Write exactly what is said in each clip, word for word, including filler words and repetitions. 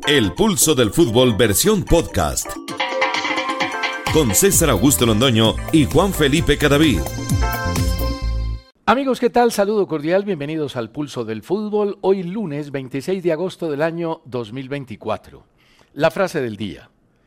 El Pulso del Fútbol versión podcast. Con César Augusto Londoño y Juan Felipe Cadavid. Amigos, ¿qué tal? Saludo cordial, bienvenidos al Pulso del Fútbol. Hoy lunes veintiséis de agosto del año dos mil veinticuatro. La frase del día: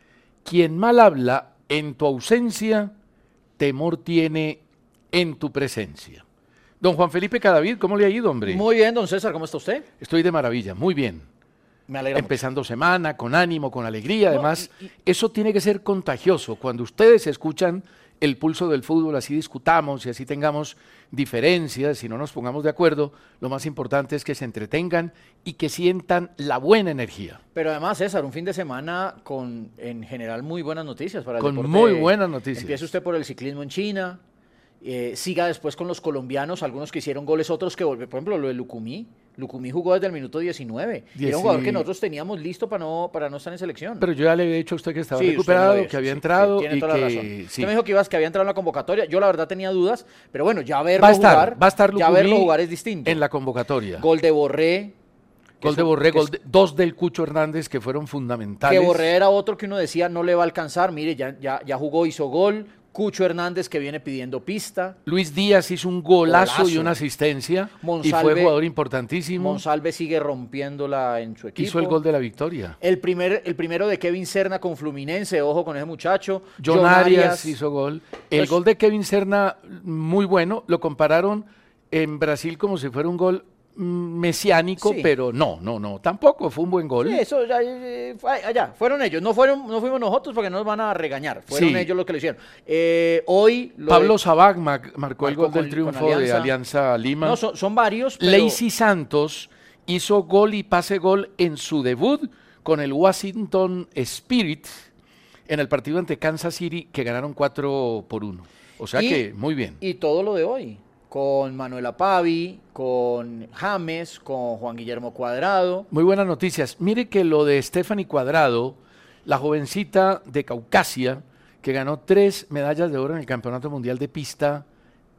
quien mal habla en tu ausencia, temor tiene en tu presencia. Don Juan Felipe Cadavid, ¿cómo le ha ido, hombre? Muy bien, don César, ¿cómo está usted? Estoy de maravilla, muy bien. Me alegra Empezando mucho. semana, con ánimo, con alegría. Además, No, y, y... eso tiene que ser contagioso. Cuando ustedes escuchan el Pulso del Fútbol, así discutamos y así tengamos diferencias, si no nos pongamos de acuerdo, lo más importante es que se entretengan y que sientan la buena energía. Pero además, César, un fin de semana con, en general, muy buenas noticias para el con deporte. Con muy buenas noticias. Empieza usted por el ciclismo en China, eh, siga después con los colombianos, algunos que hicieron goles, otros que volvieron, por ejemplo, lo de Lucumí. Lucumí jugó desde el minuto diecinueve. Dieci... Era un jugador que nosotros teníamos listo para no, para no estar en selección. Pero yo ya le había dicho a usted que estaba sí, recuperado, dicho, que había sí, entrado. Sí, tiene y toda que... la razón. Sí. Usted me dijo que, ibas, que había entrado en la convocatoria. Yo la verdad tenía dudas, pero bueno, ya verlo va a estar, jugar, va a estar ya verlo jugar es distinto. En la convocatoria. Gol de Borré. Gol de Borré, gol de, dos del Cucho Hernández que fueron fundamentales. Que Borré era otro que uno decía no le va a alcanzar. Mire, ya, ya, ya jugó, hizo gol. Cucho Hernández que viene pidiendo pista. Luis Díaz hizo un golazo, golazo. y una asistencia Monsalve, y fue jugador importantísimo. Monsalve sigue rompiéndola en su equipo. Hizo el gol de la victoria. El, primer, el primero de Kevin Serna con Fluminense, ojo con ese muchacho. John, John Arias, Arias hizo gol. El pues, gol de Kevin Serna, muy bueno, lo compararon en Brasil como si fuera un gol mesiánico, sí. pero no, no, no, tampoco fue un buen gol. Sí, eso ya, allá, fueron ellos, no fueron, no fuimos nosotros porque no nos van a regañar, fueron sí. ellos los que lo hicieron. Eh, hoy lo Pablo de, Sabag marcó, marcó el gol con, del triunfo Alianza. de Alianza Lima. No, son, son varios. Pero... Lacey Santos hizo gol y pase gol en su debut con el Washington Spirit en el partido ante Kansas City que ganaron cuatro por uno. O sea y, que muy bien. Y todo lo de hoy. Con Manuela Pavi, con James, con Juan Guillermo Cuadrado. Muy buenas noticias. Mire que lo de Stephanie Cuadrado, la jovencita de Caucasia, que ganó tres medallas de oro en el Campeonato Mundial de Pista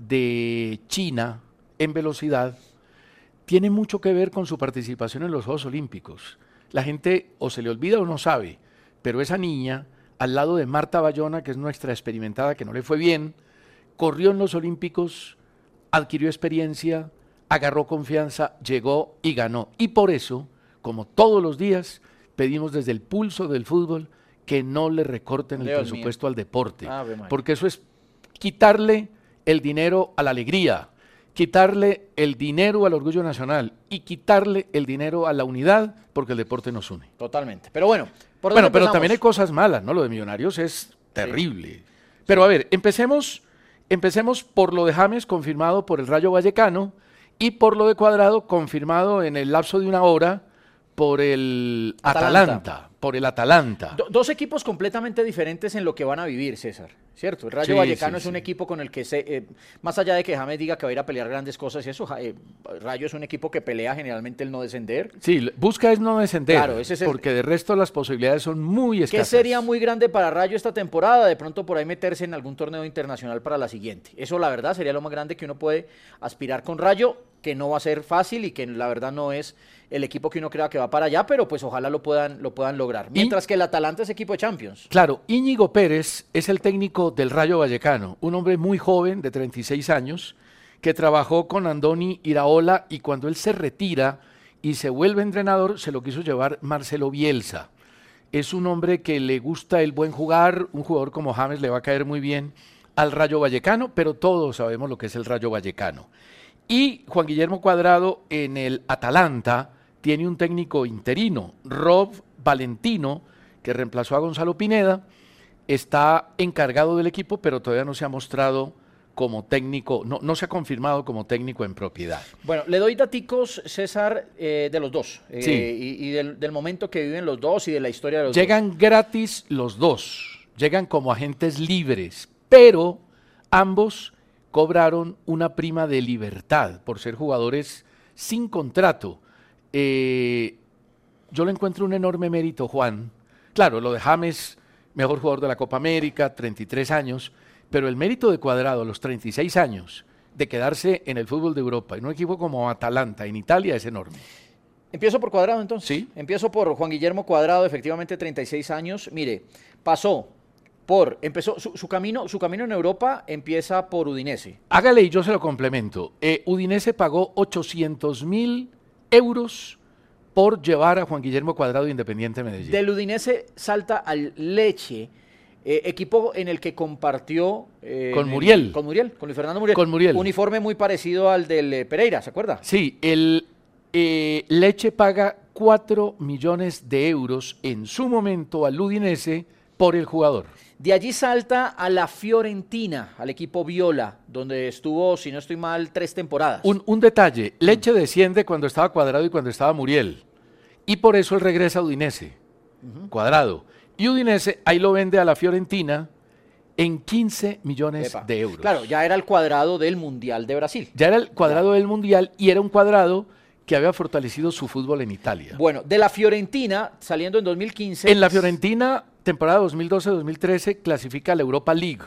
de China en velocidad, tiene mucho que ver con su participación en los Juegos Olímpicos. La gente o se le olvida o no sabe, pero esa niña, al lado de Marta Bayona, que es nuestra experimentada, que no le fue bien, corrió en los Olímpicos, adquirió experiencia, agarró confianza, llegó y ganó. Y por eso, como todos los días, pedimos desde el Pulso del Fútbol que no le recorten el Dios presupuesto mío. al deporte, ah, porque eso es quitarle el dinero a la alegría, quitarle el dinero al orgullo nacional y quitarle el dinero a la unidad, porque el deporte nos une. Totalmente. Pero bueno, ¿por bueno, dónde pero empezamos? también hay cosas malas, ¿no? Lo de Millonarios es terrible. Sí. Pero a ver, empecemos... Empecemos por lo de James, confirmado por el Rayo Vallecano, y por lo de Cuadrado, confirmado en el lapso de una hora por el Atalanta. Atalanta por el Atalanta. Do, dos equipos completamente diferentes en lo que van a vivir, César, ¿cierto? El Rayo sí, Vallecano sí, es un sí. equipo con el que, se, eh, más allá de que James diga que va a ir a pelear grandes cosas y eso, eh, Rayo es un equipo que pelea generalmente el no descender. Sí, busca es no descender, claro, ese es el, porque de resto las posibilidades son muy escasas. ¿Qué sería muy grande para Rayo esta temporada? De pronto por ahí meterse en algún torneo internacional para la siguiente. Eso la verdad sería lo más grande que uno puede aspirar con Rayo, que no va a ser fácil y que la verdad no es el equipo que uno crea que va para allá, pero pues ojalá lo puedan, lo puedan lograr. Mientras y, que el Atalanta es equipo de Champions. Claro, Íñigo Pérez es el técnico del Rayo Vallecano, un hombre muy joven, de treinta y seis años, que trabajó con Andoni Iraola y cuando él se retira y se vuelve entrenador, se lo quiso llevar Marcelo Bielsa. Es un hombre que le gusta el buen jugar, un jugador como James le va a caer muy bien al Rayo Vallecano, pero todos sabemos lo que es el Rayo Vallecano. Y Juan Guillermo Cuadrado en el Atalanta tiene un técnico interino, Rob Valentino, que reemplazó a Gonzalo Pineda, está encargado del equipo, pero todavía no se ha mostrado como técnico, no, no se ha confirmado como técnico en propiedad. Bueno, le doy daticos, César, eh, de los dos, eh, sí. y, y del, del momento que viven los dos y de la historia de los Llegan dos. gratis los dos, llegan como agentes libres, pero ambos cobraron una prima de libertad por ser jugadores sin contrato. Eh, yo le encuentro un enorme mérito, Juan. Claro, lo de James, mejor jugador de la Copa América, treinta y tres años, pero el mérito de Cuadrado a los treinta y seis años de quedarse en el fútbol de Europa, en un equipo como Atalanta, en Italia, es enorme. Empiezo por Cuadrado entonces. Sí. Empiezo por Juan Guillermo Cuadrado, efectivamente treinta y seis años. Mire, pasó por, empezó su, su camino, su camino en Europa empieza por Udinese. Hágale y yo se lo complemento. Eh, Udinese pagó ochocientos mil euros por llevar a Juan Guillermo Cuadrado de Independiente Medellín. Del Udinese salta al Lecce, eh, equipo en el que compartió... Eh, Con en Muriel. El, con Muriel, con Luis Fernando Muriel. Con Muriel. Uniforme muy parecido al del eh, Pereira, ¿se acuerda? Sí, el eh, Lecce paga cuatro millones de euros en su momento al Udinese por el jugador. De allí salta a la Fiorentina, al equipo Viola, donde estuvo, si no estoy mal, tres temporadas. Un, un detalle, Lecce desciende cuando estaba Cuadrado y cuando estaba Muriel. Y por eso él regresa a Udinese, uh-huh. Cuadrado. Y Udinese ahí lo vende a la Fiorentina en quince millones Epa. de euros. Claro, ya era el Cuadrado del Mundial de Brasil. Ya era el Cuadrado ya. del Mundial y era un Cuadrado que había fortalecido su fútbol en Italia. Bueno, de la Fiorentina, saliendo en dos mil quince... En la Fiorentina, temporada dos mil doce dos mil trece, clasifica a la Europa League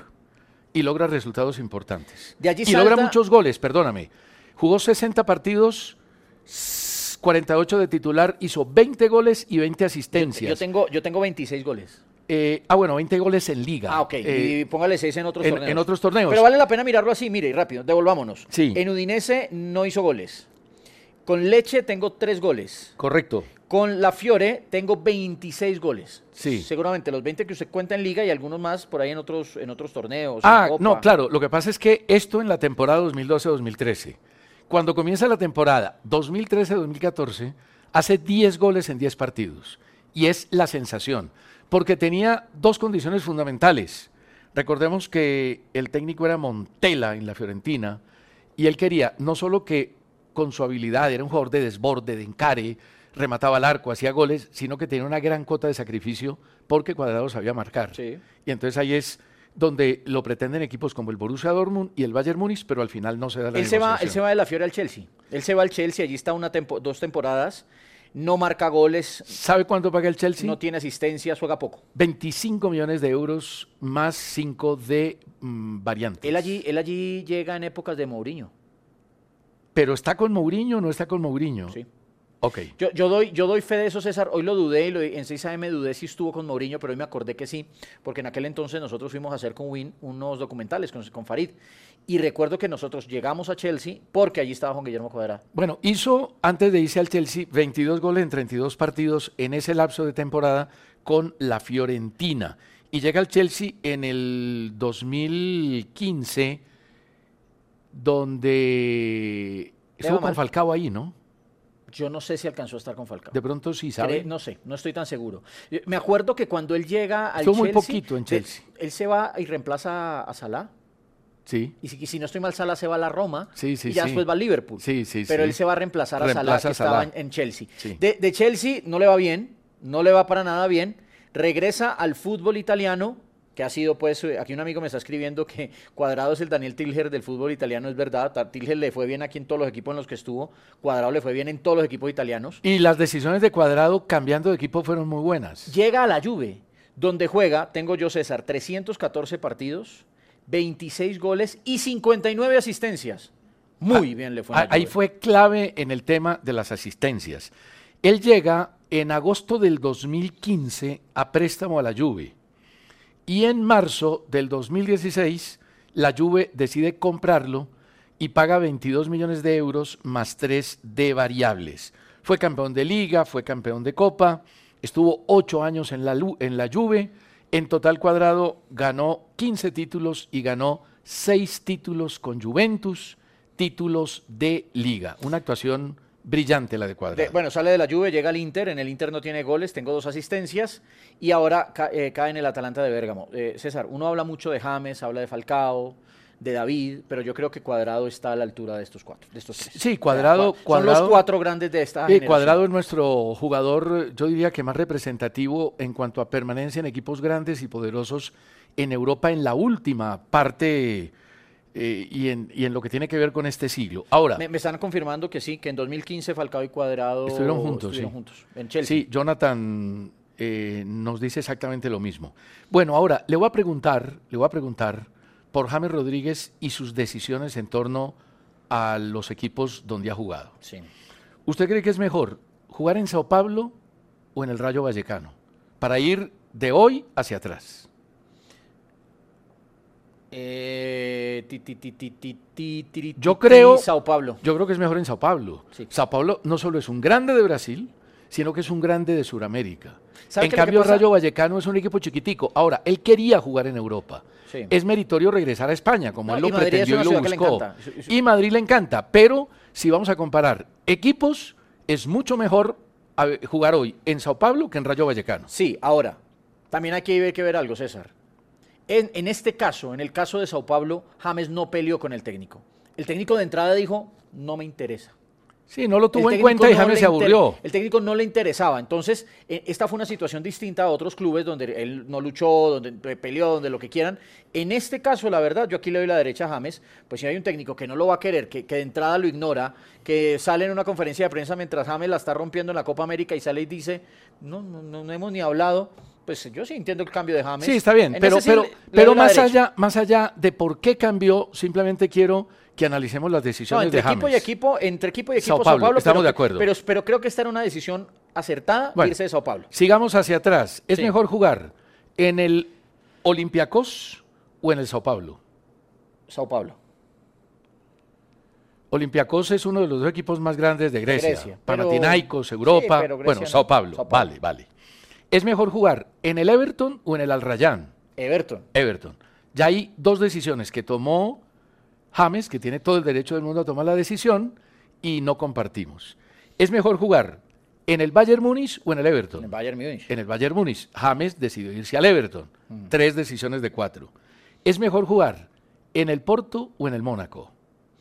y logra resultados importantes. De allí y salta... logra muchos goles, perdóname. Jugó sesenta partidos, cuarenta y ocho de titular, hizo veinte goles y veinte asistencias. Yo, yo, tengo, yo tengo veintiséis goles. Eh, ah, bueno, veinte goles en Liga. Ah, ok. Eh, y póngale seis en otros en, torneos. En otros torneos. Pero vale la pena mirarlo así, mire, rápido, devolvámonos. Sí. En Udinese no hizo goles. Con Lecce tengo tres goles. Correcto. Con la Fiore tengo veintiséis goles. Sí. Seguramente los veinte que usted cuenta en Liga y algunos más por ahí en otros, en otros torneos. Ah, Copa. no, claro. Lo que pasa es que esto en la temporada dos mil doce dos mil trece. Cuando comienza la temporada dos mil trece dos mil catorce, hace diez goles en diez partidos. Y es la sensación. Porque tenía dos condiciones fundamentales. Recordemos que el técnico era Montella en la Fiorentina y él quería no solo que con su habilidad, era un jugador de desborde, de encare, remataba al arco, hacía goles, sino que tenía una gran cuota de sacrificio porque Cuadrado sabía marcar. Sí. Y entonces ahí es donde lo pretenden equipos como el Borussia Dortmund y el Bayern Múnich, pero al final no se da la él se va, negociación. Él se va de la Fiore al Chelsea. Él se va al Chelsea, allí está una tempo, dos temporadas, no marca goles. ¿Sabe cuánto paga el Chelsea? No tiene asistencias, juega poco. veinticinco millones de euros más cinco de mmm, variantes. Él allí, él allí llega en épocas de Mourinho. ¿Pero está con Mourinho o no está con Mourinho? Sí. Ok. Yo, yo, doy, yo doy fe de eso, César. Hoy lo dudé, y lo, en seis A M dudé si estuvo con Mourinho, pero hoy me acordé que sí, porque en aquel entonces nosotros fuimos a hacer con Win unos documentales con, con Farid. Y recuerdo que nosotros llegamos a Chelsea porque allí estaba Juan Guillermo Cuadrado. Bueno, hizo, antes de irse al Chelsea, veintidós goles en treinta y dos partidos en ese lapso de temporada con la Fiorentina. Y llega al Chelsea en el dos mil quince, donde estuvo con Falcao ahí, ¿no? Yo no sé si alcanzó a estar con Falcao. De pronto sí, ¿sabe? Cre no sé, no estoy tan seguro. Me acuerdo que cuando él llega al Estuvo Chelsea... muy poquito en Chelsea. De, él se va y reemplaza a Salah. Sí. Y si, si no estoy mal, Salah se va a la Roma. Sí, sí, y ya sí. después va al Liverpool. Sí, sí, Pero sí. él se va a reemplazar a Reemplaza Salah, que a estaba Salah. en, en Chelsea. Sí. De, de Chelsea no le va bien, no le va para nada bien. Regresa al fútbol italiano, que ha sido, pues, aquí un amigo me está escribiendo que Cuadrado es el Daniel Tilger del fútbol italiano, es verdad. Tilger le fue bien aquí en todos los equipos en los que estuvo. Cuadrado le fue bien en todos los equipos italianos. Y las decisiones de Cuadrado cambiando de equipo fueron muy buenas. Llega a la Juve, donde juega, tengo yo, César, trescientos catorce partidos, veintiséis goles y cincuenta y nueve asistencias. Muy ah, bien le fue. A, ahí fue clave en el tema de las asistencias. Él llega en agosto del dos mil quince a préstamo a la Juve. Y en marzo del dos mil dieciséis, la Juve decide comprarlo y paga veintidós millones de euros más tres de variables. Fue campeón de Liga, fue campeón de Copa, estuvo ocho años en la, en la Juve. En total, Cuadrado ganó quince títulos y ganó seis títulos con Juventus, títulos de Liga. Una actuación brillante la de Cuadrado. De, bueno, sale de la Juve, llega al Inter, en el Inter no tiene goles, tengo dos asistencias y ahora ca eh, cae en el Atalanta de Bérgamo. Eh, César, uno habla mucho de James, habla de Falcao, de David, pero yo creo que Cuadrado está a la altura de estos cuatro, de estos tres. Sí, Cuadrado, o sea, Cuadrado son los cuatro grandes de esta eh, generación. Cuadrado es nuestro jugador, yo diría que más representativo en cuanto a permanencia en equipos grandes y poderosos en Europa en la última parte. Eh, y, en, y en lo que tiene que ver con este siglo. Ahora, me, me están confirmando que sí, que en dos mil quince Falcao y Cuadrado estuvieron juntos, estuvieron sí. juntos en Chelsea. Sí, Jonathan eh, nos dice exactamente lo mismo. Bueno, ahora le voy a preguntar, le voy a preguntar por James Rodríguez y sus decisiones en torno a los equipos donde ha jugado. Sí. ¿Usted cree que es mejor ¿jugar en Sao Paulo o en el Rayo Vallecano? Para ir de hoy hacia atrás. Eh, ti, ti, ti, ti, ti, ti, ti, Yo ti, creo, Sao Paulo. Yo creo que es mejor en Sao Paulo. Sí. Sao Paulo no solo es un grande de Brasil, sino que es un grande de Sudamérica. ¿Sabe En qué es lo que cambio, pasa? Rayo Vallecano es un equipo chiquitico. Ahora, él quería jugar en Europa. Sí. Es meritorio regresar a España, como No, él lo y Madrid es pretendió una y lo ciudad que le buscó. encanta. Eso- eso- Y Madrid le encanta, pero si vamos a comparar equipos, es mucho mejor a ver, jugar hoy en Sao Paulo que en Rayo Vallecano. Sí, ahora, también hay que ver, que ver algo, César. En, en este caso, en el caso de Sao Paulo, James no peleó con el técnico. El técnico de entrada dijo, no me interesa. Sí, no lo El tuvo en técnico cuenta y no James le se inter- aburrió. El técnico no le interesaba. Entonces, eh, esta fue una situación distinta a otros clubes donde él no luchó, donde pe- peleó, donde lo que quieran. En este caso, la verdad, yo aquí le doy la derecha a James, pues si hay un técnico que no lo va a querer, que, que de entrada lo ignora, que sale en una conferencia de prensa mientras James la está rompiendo en la Copa América y sale y dice, no, no, no, no hemos ni hablado, pues yo sí entiendo el cambio de James. Sí, está bien, En pero, ese sí pero, le- le pero doy la más, derecha. allá, más allá de por qué cambió, simplemente quiero que analicemos las No, decisiones entre de equipo James. y equipo, entre equipo y equipo, Sao Sao Paulo, Paulo, estamos pero, de acuerdo. Pero, pero creo que esta era una decisión acertada, Bueno, irse de Sao Paulo. Sigamos hacia atrás. ¿Es Sí. mejor jugar en el Olympiacos o en el Sao Paulo? Sao Paulo. Olympiacos es uno de los dos equipos más grandes de Grecia. Grecia, pero- Panathinaikos, Europa. Sí, pero Grecia bueno, no. Sao Paulo. Sao Paulo. Vale, vale. ¿Es mejor jugar en el Everton o en el Al Rayyan? Everton. Everton. Ya hay dos decisiones que tomó James, que tiene todo el derecho del mundo a tomar la decisión, y no compartimos. ¿Es mejor jugar en el Bayern Múnich o en el Everton? En el Bayern Múnich. En el Bayern Múnich. James decidió irse al Everton. Mm. Tres decisiones de cuatro. ¿Es mejor jugar en el Porto o en el Mónaco?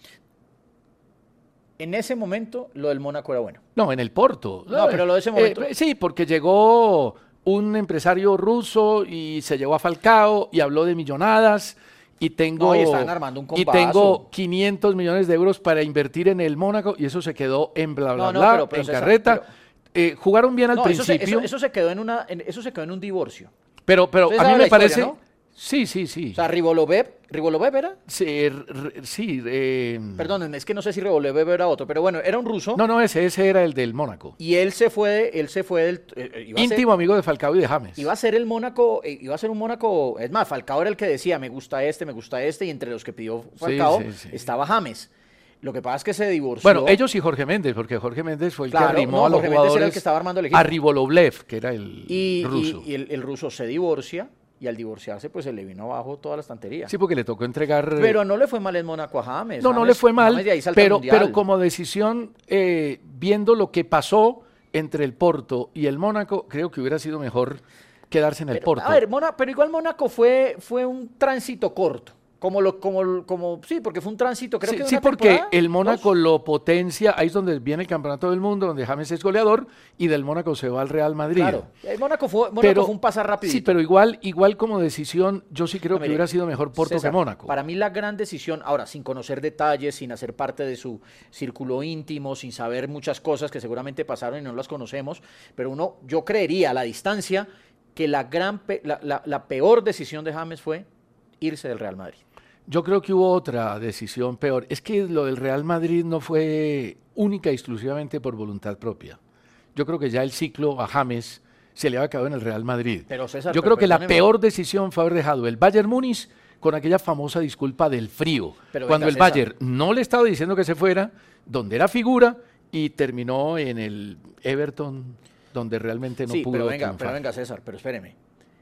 En ese momento, lo del Mónaco era bueno. No, en el Porto. No, pero lo de ese momento- Eh, sí, porque llegó un empresario ruso y se llevó a Falcao y habló de millonadas y tengo, No, y estaban armando un y combazo. tengo quinientos millones de euros para invertir en el Mónaco y eso se quedó en bla bla No, no, bla, pero- pero en César, carreta. pero- Eh, jugaron bien al No, eso se, principio, eso, eso se quedó en una, en- eso se quedó en un divorcio. pero, pero Usted a mí sabe me la historia, parece... ¿no? Sí, sí, sí. O sea, Rivolovev, ¿Rivolovev era? Sí, r- r- sí, eh, Perdón, es que no sé si Rivolovev era otro, pero bueno, era un ruso. No, no, ese, ese era el del Mónaco. Y él se fue, él se fue del... eh, eh, iba a ser- Íntimo amigo de Falcao y de James. Iba a ser el Mónaco, eh, iba a ser un Mónaco, es más, Falcao era el que decía, me gusta este, me gusta este, y entre los que pidió Falcao sí, sí. estaba James. Lo que pasa es que se divorció. Bueno, ellos y Jorge Méndez, porque Jorge Méndez fue el Claro, que arrimó no, a los Jorge Méndez era el jugadores que estaba armando el equipo. a Ribolovlev, que era el y, ruso. y- y el, el ruso se divorcia, y al divorciarse, pues se le vino abajo toda la estantería. Sí, porque le tocó entregar... Pero no le fue mal en Mónaco a James. no, no James- le fue mal, James de ahí salta al pero, Mundial. pero como decisión, eh, viendo lo que pasó entre el Porto y el Mónaco, creo que hubiera sido mejor quedarse en el Pero, Porto. A ver, Mona- pero igual Mónaco fue, fue un tránsito corto. Como lo, como, como, sí, porque fue un tránsito, creo sí, que de sí, una porque temporada, el Mónaco dos. lo potencia, ahí es donde viene el campeonato del mundo, donde James es goleador, y del Mónaco se va al Real Madrid. Claro, el Mónaco fue, Mónaco fue un pasar rápido. Sí, pero igual, igual como decisión, yo sí creo No, que mire, hubiera sido mejor Porto César, que Mónaco. Para mí la gran decisión, ahora, sin conocer detalles, sin hacer parte de su círculo íntimo, sin saber muchas cosas que seguramente pasaron y no las conocemos, pero uno, yo creería a la distancia que la, gran pe- la, la- la peor decisión de James fue irse del Real Madrid. Yo creo que hubo otra decisión peor. Es que lo del Real Madrid no fue única y exclusivamente por voluntad propia. Yo creo que ya el ciclo a James se le había acabado en el Real Madrid. Pero, César, Yo pero creo que la perdóneme. peor decisión fue haber dejado el Bayern Múnich con aquella famosa disculpa del frío. Pero cuando venga, el César. Bayern no le estaba diciendo que se fuera, donde era figura, y terminó en el Everton, donde realmente no sí, pudo pero venga, triunfar. pero venga, César, pero espéreme.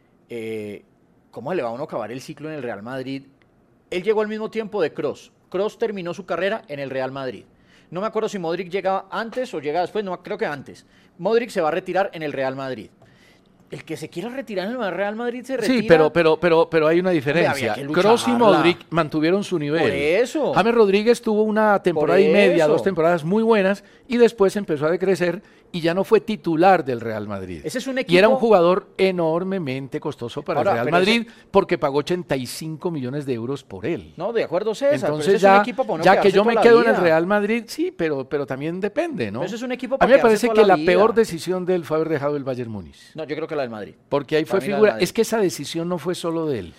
Eh, ¿Cómo le va a uno acabar el ciclo en el Real Madrid? Él llegó al mismo tiempo de Kroos. Kroos terminó su carrera en el Real Madrid. No me acuerdo si Modric llegaba antes o llega después, no, creo que antes. Modric se va a retirar en el Real Madrid. El que se quiera retirar en el Real Madrid se retira. Sí, pero, pero, pero, pero hay una había diferencia. que Kroos y lucharla. Modric mantuvieron su nivel. Por eso. James Rodríguez tuvo una temporada Por y media, eso. dos temporadas muy buenas, y después empezó a decrecer y ya no fue titular del Real Madrid. Ese es un Y era un equipo- jugador enormemente costoso para Ahora, el Real pero ese- Madrid porque pagó ochenta y cinco millones de euros por él. No, de acuerdo, César. pero ese Entonces es un ya, equipo para no ya que quedarse yo toda me la quedo en el vida. Real Madrid, sí, pero, pero también depende, ¿no? Pero ese es un equipo A para mí me quedarse parece toda que la la peor vida. decisión de él fue haber dejado el Bayern Múnich. No, yo creo que la del Madrid. Porque ahí fue Para mí la del figura. Madrid. Es que esa decisión no fue solo de él. No.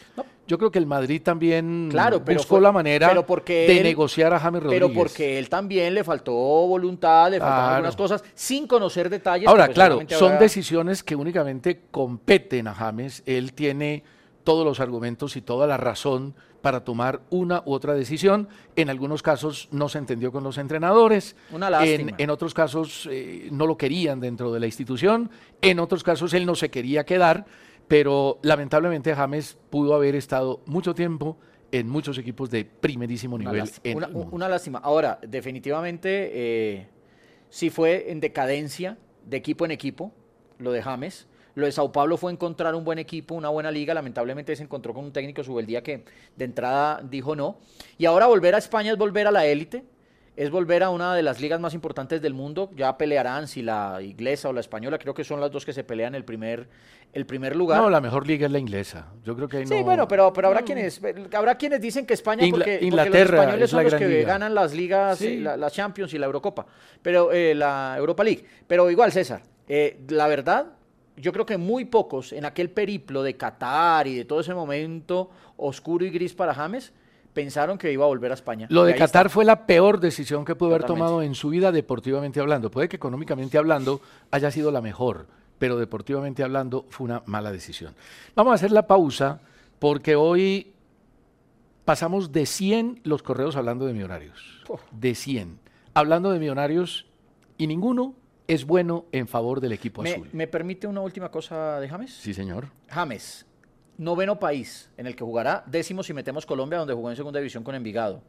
Yo creo que el Madrid también claro, pero buscó fue, la manera pero porque de él, negociar a James Rodríguez. Pero porque él también le faltó voluntad, le faltaron claro. algunas cosas, sin conocer detalles. Ahora, pues claro, son habrá... decisiones que únicamente competen a James. Él tiene todos los argumentos y toda la razón para tomar una u otra decisión. En algunos casos no se entendió con los entrenadores. Una lástima. En, en otros casos eh, no lo querían dentro de la institución. En otros casos él no se quería quedar. Pero lamentablemente James pudo haber estado mucho tiempo en muchos equipos de primerísimo una nivel. Lástima, En una, el mundo. una lástima. Ahora, definitivamente eh, sí fue en decadencia de equipo en equipo lo de James. Lo de Sao Paulo fue encontrar un buen equipo, una buena liga. Lamentablemente se encontró con un técnico Subeldía que de entrada dijo no. Y ahora volver a España es volver a la élite. Es volver a una de las ligas más importantes del mundo. Ya pelearán si la inglesa o la española, creo que son las dos que se pelean el primer, el primer lugar. No, la mejor liga es la inglesa. Yo creo que ahí Sí, no... bueno, pero, pero habrá, no. quienes, habrá quienes dicen que España, Ingla- porque, porque Inglaterra los españoles es son la los gran que liga. ganan las ligas, Sí. eh, la, la Champions y la Eurocopa, pero eh, la Europa League. Pero igual, César, eh, la verdad, yo creo que muy pocos en aquel periplo de Qatar y de todo ese momento oscuro y gris para James, pensaron que iba a volver a España. Lo Y de ahí Qatar está. fue la peor decisión que pudo haber Totalmente. tomado en su vida deportivamente hablando. Puede que económicamente hablando haya sido la mejor, pero deportivamente hablando fue una mala decisión. Vamos a hacer la pausa porque hoy pasamos de cien los correos hablando de Millonarios. Oh. De cien. Hablando de Millonarios y ninguno es bueno en favor del equipo ¿Me, azul. ¿Me permite una última cosa de James? Sí, señor. James, noveno país en el que jugará, décimo si metemos Colombia, donde jugó en segunda división con Envigado.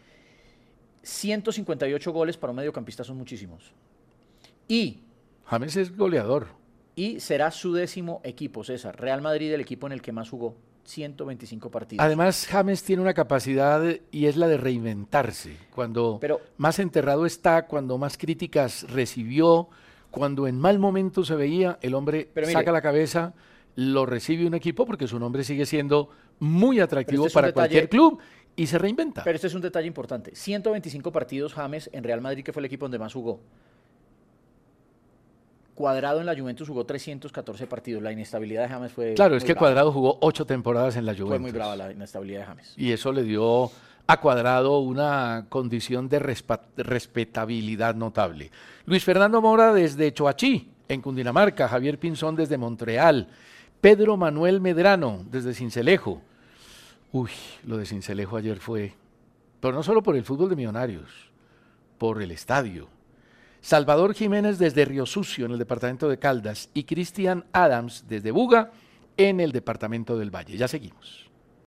ciento cincuenta y ocho goles para un mediocampista son muchísimos. Y, James es goleador. y será su décimo equipo, César. Real Madrid, el equipo en el que más jugó. ciento veinticinco partidos. Además, James tiene una capacidad y es la de reinventarse. Cuando Pero- más enterrado está, cuando más críticas recibió, cuando en mal momento se veía, el hombre Pero mire- saca la cabeza, lo recibe un equipo porque su nombre sigue siendo muy atractivo este es un para detalle- cualquier club y se reinventa. Pero este es un detalle importante. ciento veinticinco partidos James en Real Madrid, que fue el equipo donde más jugó. Cuadrado en la Juventus jugó trescientos catorce partidos. La inestabilidad de James fue Claro, muy es que brava. Cuadrado jugó ocho temporadas en la Juventus. Fue muy brava la inestabilidad de James. Y eso le dio a Cuadrado una condición de respa- respetabilidad notable. Luis Fernando Mora desde Choachí, en Cundinamarca. Javier Pinzón desde Montreal. Pedro Manuel Medrano desde Sincelejo. Uy, lo de Sincelejo ayer fue... Pero no solo por el fútbol de Millonarios, por el estadio. Salvador Jiménez desde Río Sucio, en el departamento de Caldas. Y Cristian Adams desde Buga, en el departamento del Valle. Ya seguimos.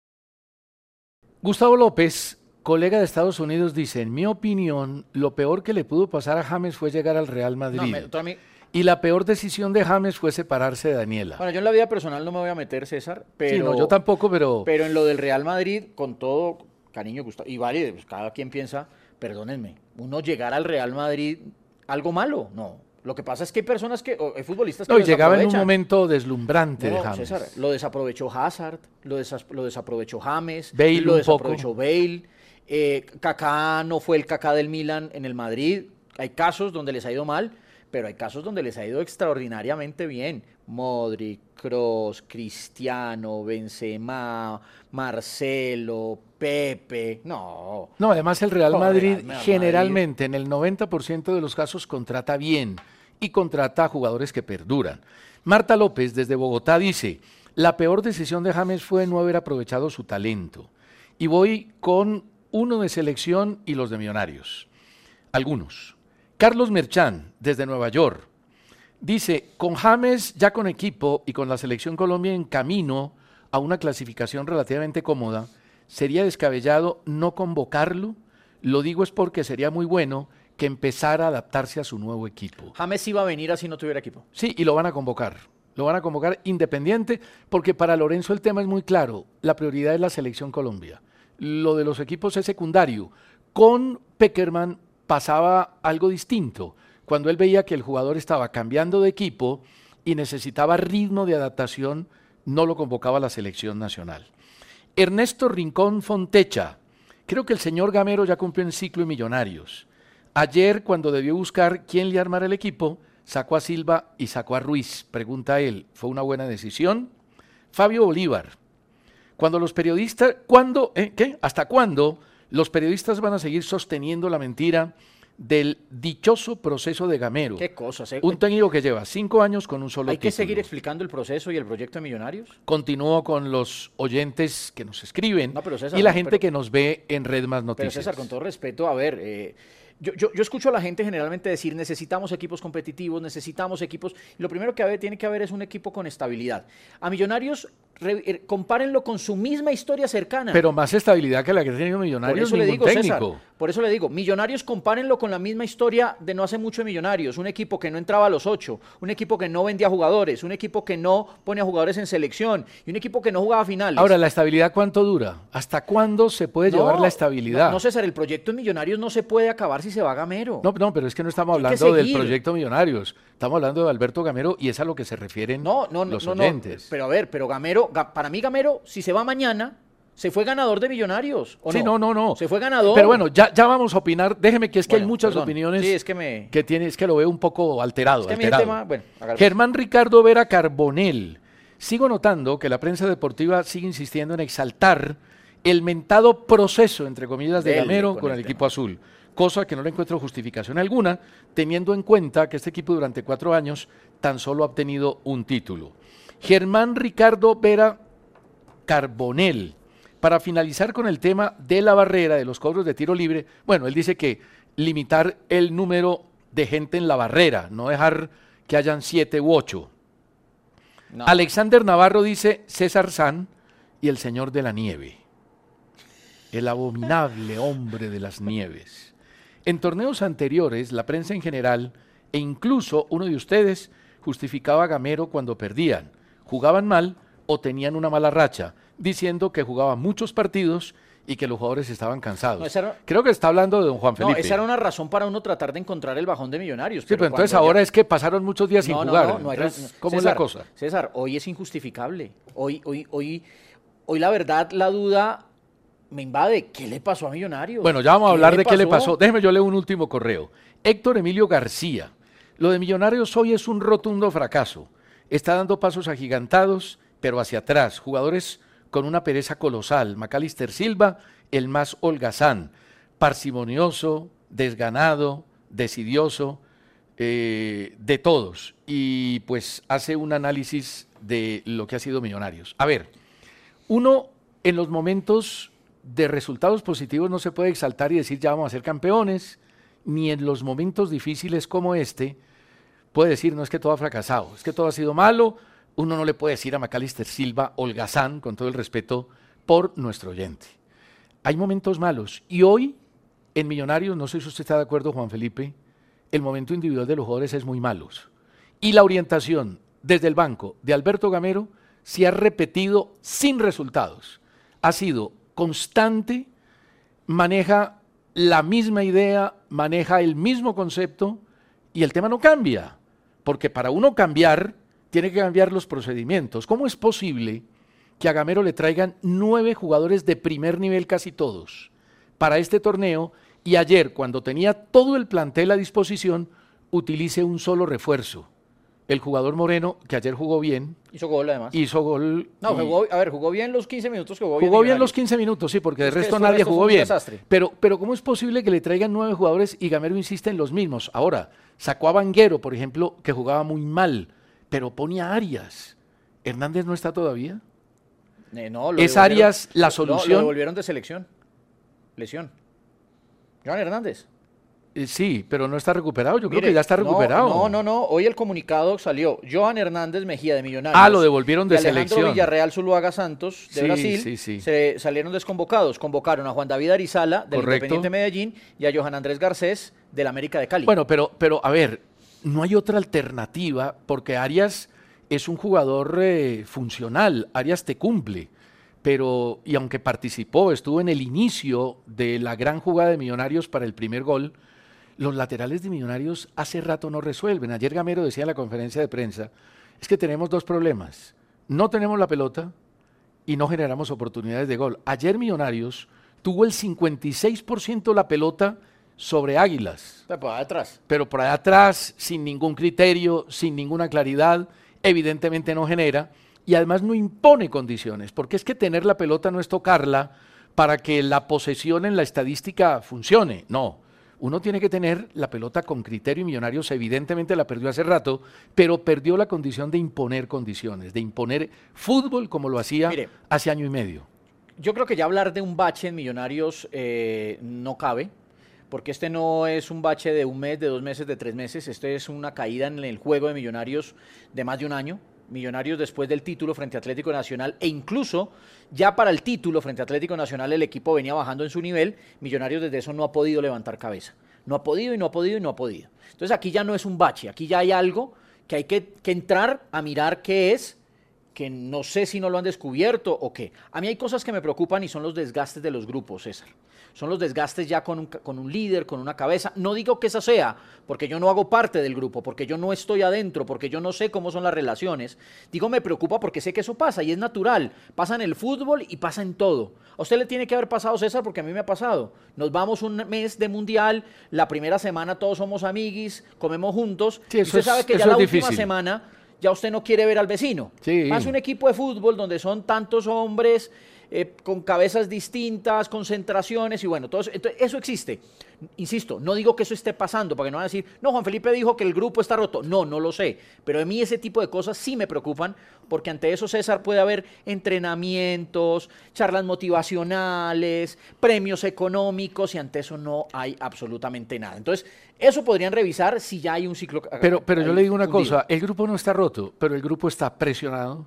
Gustavo López, colega de Estados Unidos, dice, en mi opinión, lo peor que le pudo pasar a James fue llegar al Real Madrid. No, me- tú a mí- Y la peor decisión de James fue separarse de Daniela. Bueno, yo en la vida personal no me voy a meter, César, pero, Sí, no, yo tampoco, pero... pero en lo del Real Madrid, con todo cariño, Gustavo, y vale, pues cada quien piensa, perdónenme, uno llegar al Real Madrid, algo malo, no. Lo que pasa es que hay personas que, o hay futbolistas que No, y lo llegaba en un desaprovechan. momento deslumbrante No, de no, James. César, lo desaprovechó Hazard, lo, desas- lo desaprovechó James, Bale lo un desaprovechó Bale, eh, Kaká no fue el Kaká del Milan en el Madrid. Hay casos donde les ha ido mal, pero hay casos donde les ha ido extraordinariamente bien. Modric, Kroos, Cristiano, Benzema, Marcelo, Pepe, no. No, además el Real Joder, Madrid el Real generalmente en el noventa por ciento de los casos contrata bien y contrata a jugadores que perduran. Marta López desde Bogotá dice, la peor decisión de James fue no haber aprovechado su talento. Y voy con uno de selección y los de Millonarios. Algunos. Carlos Merchán desde Nueva York dice, con James ya con equipo y con la selección Colombia en camino a una clasificación relativamente cómoda, ¿sería descabellado no convocarlo? Lo digo es porque sería muy bueno que empezara a adaptarse a su nuevo equipo. James iba a venir así no tuviera equipo. Sí, y lo van a convocar. Lo van a convocar independiente, porque para Lorenzo el tema es muy claro. La prioridad es la selección Colombia. Lo de los equipos es secundario. Con Pekerman pasaba algo distinto. Cuando él veía que el jugador estaba cambiando de equipo y necesitaba ritmo de adaptación, no lo convocaba a la selección nacional. Ernesto Rincón Fontecha. Creo que el señor Gamero ya cumplió en ciclo en Millonarios. Ayer, cuando debió buscar quién le armara el equipo, sacó a Silva y sacó a Ruiz. Pregunta él, ¿fue una buena decisión? Fabio Bolívar. Cuando los periodistas, ¿cuándo, eh, qué? ¿Hasta cuándo los periodistas van a seguir sosteniendo la mentira del dichoso proceso de Gamero? ¿Qué cosas? Eh? Un técnico que lleva cinco años con un solo ¿Hay título. que seguir explicando el proceso y el proyecto de Millonarios? Continúo con los oyentes que nos escriben no, pero César, y la no, gente pero, que nos ve en Red Más Noticias. Pero César, con todo respeto, a ver... Eh, Yo, yo, yo escucho a la gente generalmente decir necesitamos equipos competitivos, necesitamos equipos... Y lo primero que haber, tiene que haber es un equipo con estabilidad. A Millonarios, re, eh, compárenlo con su misma historia cercana. Pero más estabilidad que la que ha tenido Millonarios, por eso ningún le digo, técnico. César, por eso le digo, Millonarios compárenlo con la misma historia de no hace mucho de Millonarios. Un equipo que no entraba a los ocho, un equipo que no vendía jugadores, un equipo que no ponía jugadores en selección y un equipo que no jugaba finales. Ahora, ¿la estabilidad cuánto dura? ¿Hasta cuándo se puede no, llevar la estabilidad? No, no, César, el proyecto de Millonarios no se puede acabar si se va Gamero. No, no, pero es que no estamos hablando del proyecto Millonarios, estamos hablando de Alberto Gamero y es a lo que se refieren no, no, los no, oyentes. No, pero a ver, pero Gamero, para mí Gamero, si se va mañana, se fue ganador de Millonarios, ¿o sí, no? no, no, no. Se fue ganador. Pero bueno, ya, ya vamos a opinar, déjeme que es que bueno, hay muchas perdón. opiniones sí, es que, me... que tiene, es que lo veo un poco alterado. Es que alterado. tema, bueno, Germán Ricardo Vera Carbonell, sigo notando que la prensa deportiva sigue insistiendo en exaltar el mentado proceso, entre comillas, de Dele Gamero con con el el tema. equipo azul. Cosa que no le encuentro justificación alguna, teniendo en cuenta que este equipo durante cuatro años tan solo ha obtenido un título. Germán Ricardo Vera Carbonell, para finalizar con el tema de la barrera, de los cobros de tiro libre, bueno, él dice que limitar el número de gente en la barrera, no dejar que hayan siete u ocho. No. Alexander Navarro dice César San y el señor de la nieve, el abominable hombre de las nieves. En torneos anteriores, la prensa en general, e incluso uno de ustedes, justificaba a Gamero cuando perdían, jugaban mal o tenían una mala racha, diciendo que jugaba muchos partidos y que los jugadores estaban cansados. No, era, Creo que está hablando de don Juan Felipe. No, esa era una razón para uno tratar de encontrar el bajón de Millonarios. Sí, pero, pero entonces ahora ya... es que pasaron muchos días no, sin no, jugar. No, no, entonces, no, ¿cómo César, es la cosa? César, hoy es injustificable. Hoy, hoy, hoy, hoy la verdad, la duda... me invade. ¿Qué le pasó a Millonarios? Bueno, ya vamos a hablar de qué le pasó. Déjeme yo leo un último correo. Héctor Emilio García. Lo de Millonarios hoy es un rotundo fracaso. Está dando pasos agigantados, pero hacia atrás. Jugadores con una pereza colosal. Macalister Silva, el más holgazán. Parsimonioso, desganado, decidioso, eh, de todos. Y pues hace un análisis de lo que ha sido Millonarios. A ver, uno en los momentos de resultados positivos no se puede exaltar y decir ya vamos a ser campeones, ni en los momentos difíciles como este puede decir no es que todo ha fracasado, es que todo ha sido malo. Uno no le puede decir a Macalister Silva holgazán, con todo el respeto por nuestro oyente. Hay momentos malos y hoy en Millonarios, no sé si usted está de acuerdo, Juan Felipe, el momento individual de los jugadores es muy malo y la orientación desde el banco de Alberto Gamero se ha repetido sin resultados. Ha sido constante, maneja la misma idea, maneja el mismo concepto y el tema no cambia, porque para uno cambiar tiene que cambiar los procedimientos. ¿Cómo es posible que a Gamero le traigan nueve jugadores de primer nivel, casi todos, para este torneo y ayer, cuando tenía todo el plantel a disposición, utilice un solo refuerzo? El jugador Moreno, que ayer jugó bien. Hizo gol, además. Hizo gol. No, jugó, a ver, jugó bien los quince minutos que jugó bien. Jugó bien los quince minutos, sí, porque de resto nadie jugó bien. Pero, pero ¿cómo es posible que le traigan nueve jugadores y Gamero insiste en los mismos? Ahora, sacó a Vanguero, por ejemplo, que jugaba muy mal, pero pone a Arias. ¿Hernández no está todavía? Eh, no, lo ¿Es Arias la solución? No, lo devolvieron de selección. Lesión. Johan Hernández. Sí, pero no está recuperado, yo Mire, creo que ya está recuperado. No, no, no, hoy el comunicado salió, Johan Hernández Mejía de Millonarios. Ah, lo devolvieron de y Alejandro selección. Villarreal Zuluaga Santos de sí, Brasil, sí, sí. se salieron desconvocados, convocaron a Juan David Arizala del Correcto. Independiente Medellín y a Johan Andrés Garcés del América de Cali. Bueno, pero, pero a ver, no hay otra alternativa porque Arias es un jugador eh, funcional, Arias te cumple. Pero, y aunque participó, estuvo en el inicio de la gran jugada de Millonarios para el primer gol, los laterales de Millonarios hace rato no resuelven. Ayer Gamero decía en la conferencia de prensa, es que tenemos dos problemas. No tenemos la pelota y no generamos oportunidades de gol. Ayer Millonarios tuvo el cincuenta y seis por ciento la pelota sobre Águilas. Pero por allá atrás. Pero por allá atrás, sin ningún criterio, sin ninguna claridad, evidentemente no genera. y además no impone condiciones, porque es que tener la pelota no es tocarla para que la posesión en la estadística funcione, no. Uno tiene que tener la pelota con criterio y Millonarios evidentemente la perdió hace rato, pero perdió la condición de imponer condiciones, de imponer fútbol como lo hacía Mire, hace año y medio. Yo creo que ya hablar de un bache en Millonarios eh, no cabe, porque este no es un bache de un mes, de dos meses, de tres meses, este es una caída en el juego de Millonarios de más de un año. Millonarios después del título frente a Atlético Nacional e incluso ya para el título frente a Atlético Nacional el equipo venía bajando en su nivel, Millonarios desde eso no ha podido levantar cabeza, no ha podido y no ha podido y no ha podido. Entonces aquí ya no es un bache, aquí ya hay algo que hay que, que entrar a mirar qué es, que no sé si no lo han descubierto o qué. A mí hay cosas que me preocupan y son los desgastes de los grupos, César. Son los desgastes ya con un, con un líder, con una cabeza. No digo que esa sea, porque yo no hago parte del grupo, porque yo no estoy adentro, porque yo no sé cómo son las relaciones. Digo, me preocupa porque sé que eso pasa y es natural. Pasa en el fútbol y pasa en todo. A usted le tiene que haber pasado, César, porque a mí me ha pasado. Nos vamos un mes de mundial, la primera semana todos somos amiguis, comemos juntos. Sí, y usted es, sabe que ya la difícil. última semana ya usted no quiere ver al vecino. Sí. Más un equipo de fútbol donde son tantos hombres eh, con cabezas distintas, concentraciones y bueno, todo eso, entonces, eso existe. Insisto, no digo que eso esté pasando, para que no van a decir, no, Juan Felipe dijo que el grupo está roto. No, no lo sé, pero a mí ese tipo de cosas sí me preocupan, porque ante eso, César, puede haber entrenamientos, charlas motivacionales, premios económicos, y ante eso no hay absolutamente nada. Entonces, eso podrían revisar si ya hay un ciclo. Pero, pero yo le digo una hundido. cosa, el grupo no está roto, pero el grupo está presionado,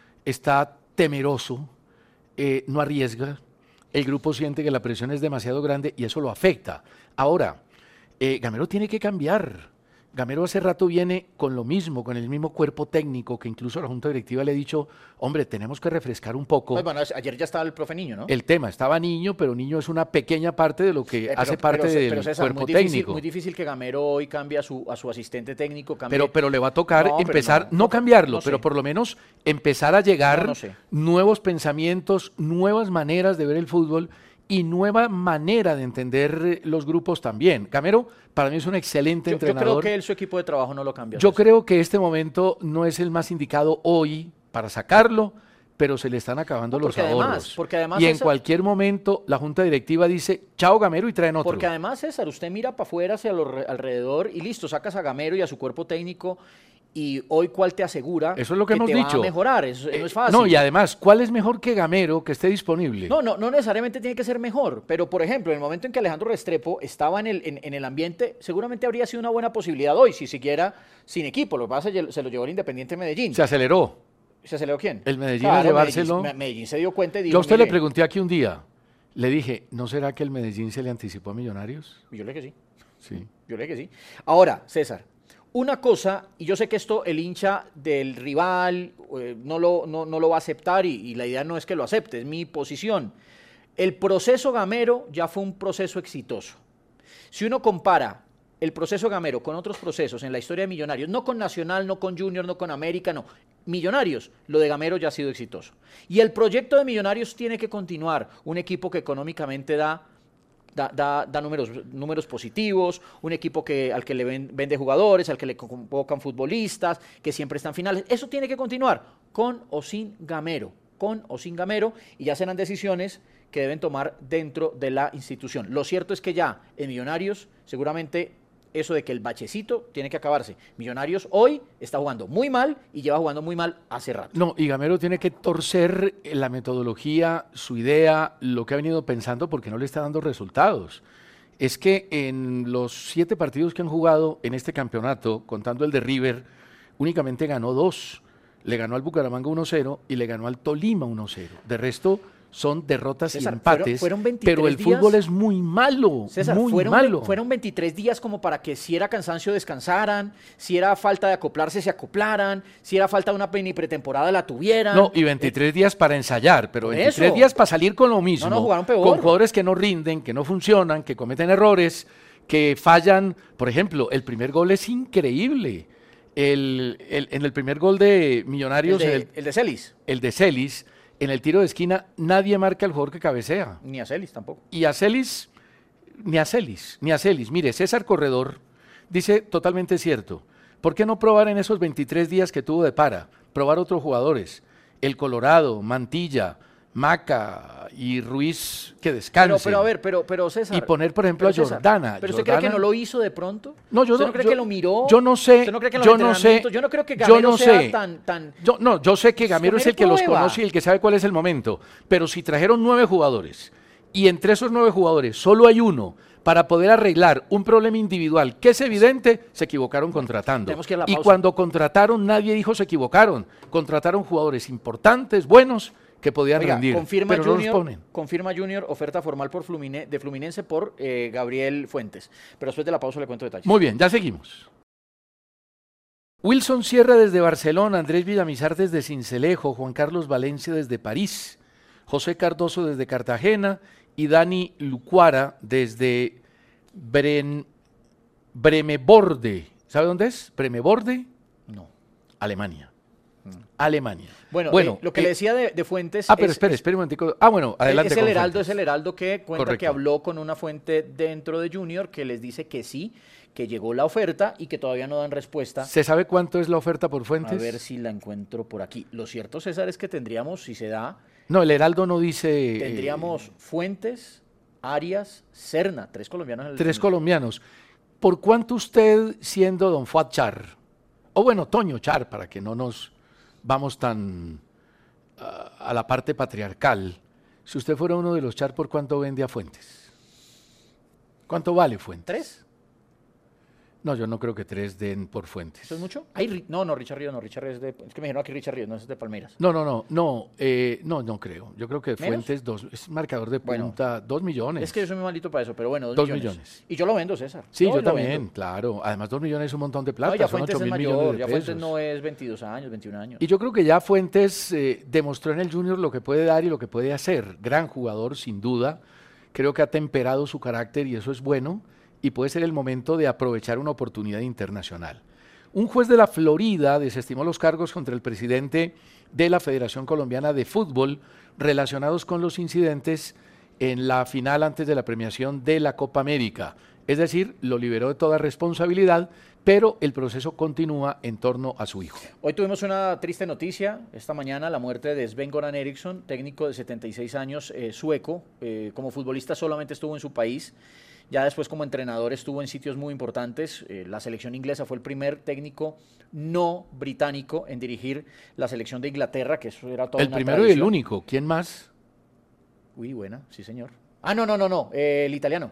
está temeroso, eh, no arriesga. El grupo siente que la presión es demasiado grande y eso lo afecta. Ahora, eh, Gamero tiene que cambiar. Gamero hace rato viene con lo mismo, con el mismo cuerpo técnico, que incluso la Junta Directiva le ha dicho, hombre, tenemos que refrescar un poco. Pues bueno, ayer ya estaba el profe Niño, ¿no? El tema, estaba Niño, pero Niño es una pequeña parte de lo que eh, pero, hace parte pero, del pero César, cuerpo muy difícil, técnico. Muy difícil que Gamero hoy cambie a su, a su asistente técnico. Cambie. Pero, pero le va a tocar no, empezar, no, no, no cambiarlo, no pero sé. por lo menos empezar a llegar no, no sé. nuevos pensamientos, nuevas maneras de ver el fútbol y nueva manera de entender los grupos también. Gamero, para mí es un excelente yo, entrenador. Yo creo que él, su equipo de trabajo no lo cambia. Yo creo que este momento no es el más indicado hoy para sacarlo, pero se le están acabando no, los además, ahorros. Porque además y en esa... cualquier momento la Junta Directiva dice, chao Gamero y traen otro. Porque además, César, usted mira para afuera, hacia lo alrededor y listo, sacas a Gamero y a su cuerpo técnico. Y hoy, ¿cuál te asegura Eso es lo que, que hemos te dicho. va a mejorar? Eso eh, no es fácil. No, y además, ¿cuál es mejor que Gamero que esté disponible? No, no, no necesariamente tiene que ser mejor, pero por ejemplo, en el momento en que Alejandro Restrepo estaba en el, en, en el ambiente, seguramente habría sido una buena posibilidad hoy, si siguiera sin equipo. Lo que pasa es que se lo llevó el Independiente Medellín. Se aceleró. ¿Se aceleró quién? El Medellín claro, a llevárselo. Medellín, Medellín se dio cuenta y dijo, yo a usted mire, le pregunté aquí un día, le dije, ¿no será que el Medellín se le anticipó a Millonarios? Yo le dije que sí. Sí. Yo le dije que sí. Ahora, César, una cosa, y yo sé que esto el hincha del rival eh, no, lo, no, no lo va a aceptar y, y la idea no es que lo acepte, es mi posición. El proceso Gamero ya fue un proceso exitoso. Si uno compara el proceso Gamero con otros procesos en la historia de Millonarios, no con Nacional, no con Junior, no con América, no, Millonarios, lo de Gamero ya ha sido exitoso. Y el proyecto de Millonarios tiene que continuar, un equipo que económicamente da... Da, da, da números, números positivos, un equipo que, al que le ven, vende jugadores, al que le convocan futbolistas, que siempre están finales. Eso tiene que continuar, con o sin Gamero, con o sin Gamero, y ya serán decisiones que deben tomar dentro de la institución. Lo cierto es que ya en Millonarios, seguramente eso de que el bachecito tiene que acabarse. Millonarios hoy está jugando muy mal y lleva jugando muy mal hace rato. No, y Gamero tiene que torcer la metodología, su idea, lo que ha venido pensando porque no le está dando resultados. Es que en los siete partidos que han jugado en este campeonato, contando el de River, únicamente ganó dos. Le ganó al Bucaramanga uno cero y le ganó al Tolima uno cero. De resto son derrotas César, y empates, fueron, fueron pero el días, fútbol es muy malo, César, muy fueron, malo. Fueron veintitrés días como para que si era cansancio descansaran, si era falta de acoplarse se acoplaran, si era falta de una ni pretemporada la tuvieran. No, y veintitrés eh, días para ensayar, pero veintitrés eso. días para salir con lo mismo, no, no, jugaron peor. Con jugadores que no rinden, que no funcionan, que cometen errores, que fallan. Por ejemplo, el primer gol es increíble. El, el, en el primer gol de Millonarios, el de, el, el de Celis. El de Celis, en el tiro de esquina, nadie marca al jugador que cabecea. Ni a Celis tampoco. Y a Celis, ni a Celis, ni a Celis. Mire, César Corredor dice totalmente cierto. ¿Por qué no probar en esos veintitrés días que tuvo de para? Probar otros jugadores. el Colorado, Mantilla, Maca y Ruiz que descansen. Pero, pero a ver, pero, pero César. Y poner, por ejemplo, a César, Jordana. ¿Pero usted Jordana, cree que no lo hizo de pronto? No, yo ¿Usted no, no cree yo, que lo miró? Yo no sé. ¿Usted no cree que en los yo no sé. entrenamientos- Yo no creo que Gamero yo no sea sé. tan, tan... Yo, no, yo sé que Gamero es el que los prueba. conoce y el que sabe cuál es el momento. Pero si trajeron nueve jugadores y entre esos nueve jugadores solo hay uno para poder arreglar un problema individual que es evidente, se equivocaron contratando. Tenemos que ir a la Y pausa. cuando contrataron, nadie dijo se equivocaron. Contrataron jugadores importantes, buenos, que podían Oiga, rendir. confirma pero no los Junior, ponen. confirma Junior oferta formal por Flumine- de Fluminense por eh, Gabriel Fuentes. Pero después de la pausa le cuento detalles. Muy bien, ya seguimos. Wilson Sierra desde Barcelona, Andrés Villamizar desde Cincelejo, Juan Carlos Valencia desde París, José Cardoso desde Cartagena y Dani Lucuara desde Bren, Bremeborde. ¿Sabe dónde es? Bremeborde, No. Alemania. Alemania. Bueno, Bueno, eh, lo que eh, le decía de, de Fuentes Ah, pero es, espere, espere un momentico. Ah, bueno, adelante. es el con Heraldo, Fuentes. es el Heraldo que cuenta Correcto. que habló con una fuente dentro de Junior que les dice que sí, que llegó la oferta y que todavía no dan respuesta. ¿Se sabe cuánto es la oferta por A Fuentes? ver si la encuentro por aquí. Lo cierto, César, es que tendríamos, si se da, No, el Heraldo no dice... eh, tendríamos Fuentes, Arias, Serna, tres colombianos. En el Tres colombianos. ¿Por cuánto usted, siendo don Fuad Char, o bueno, Toño Char, para que no nos vamos tan uh, a la parte patriarcal, si usted fuera uno de los Char, ¿por cuánto vende a Fuentes? ¿Cuánto vale Fuentes? ¿Tres? No, yo no creo que tres den por Fuentes. ¿Eso es mucho? Ay, Ri- no, no, Richard Ríos, no, Richard Ríos es de... Es que me dijeron aquí Richard Ríos, no es de Palmeiras. No, no, no, no, eh, no, no creo. Yo creo que ¿Menos? Fuentes dos, es marcador de Bueno. punta, dos millones. Es que yo soy muy malito para eso, pero bueno, dos, Dos millones. millones. Y yo lo vendo, César. Sí, yo lo también, vendo. claro. Además, dos millones es un montón de plata, No, ya son Fuentes ocho es mil millones mayor, de ya pesos. Fuentes no es veintidós años, veintiún años. Y yo creo que ya Fuentes eh, demostró en el Junior lo que puede dar y lo que puede hacer. Gran jugador, sin duda. Creo que ha temperado su carácter y eso es bueno. Y puede ser el momento de aprovechar una oportunidad internacional. Un juez de la Florida desestimó los cargos contra el presidente de la Federación Colombiana de Fútbol relacionados con los incidentes en la final antes de la premiación de la Copa América. Es decir, lo liberó de toda responsabilidad, pero el proceso continúa en torno a su hijo. Hoy tuvimos una triste noticia, esta mañana, la muerte de Sven-Goran Eriksson, técnico de setenta y seis años, eh, sueco. Eh, como futbolista solamente estuvo en su país, ya después como entrenador estuvo en sitios muy importantes. Eh, la selección inglesa fue el primer técnico no británico en dirigir la selección de Inglaterra, que eso era toda El una primero y el tradición. único. ¿Quién más? Uy, buena, sí señor. Ah, no, no, no, no, eh, el italiano.